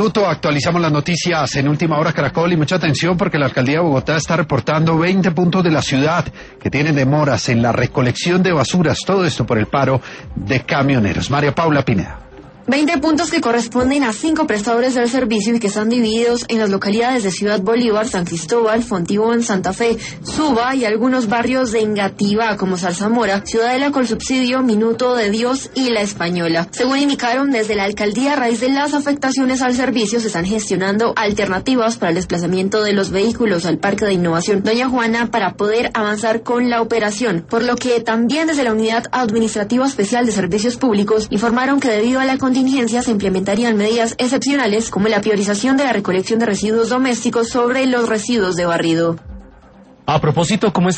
Actualizamos las noticias en Última Hora Caracol y mucha atención porque la Alcaldía de Bogotá está reportando 20 puntos de la ciudad que tienen demoras en la recolección de basuras, todo esto por el paro de camioneros. María Paula Pineda. 20 puntos que corresponden a 5 prestadores del servicio y que están divididos en las localidades de Ciudad Bolívar, San Cristóbal, Fontibón, Santa Fe, Suba y algunos barrios de Engativá como Zarzamora, Ciudadela, Colsubsidio, Minuto de Dios y La Española. Según indicaron desde la alcaldía, a raíz de las afectaciones al servicio se están gestionando alternativas para el desplazamiento de los vehículos al Parque de Innovación Doña Juana para poder avanzar con la operación, por lo que también desde la Unidad Administrativa Especial de Servicios Públicos informaron que debido a la contingencia se implementarían medidas excepcionales como la priorización de la recolección de residuos domésticos sobre los residuos de barrido. A propósito, ¿cómo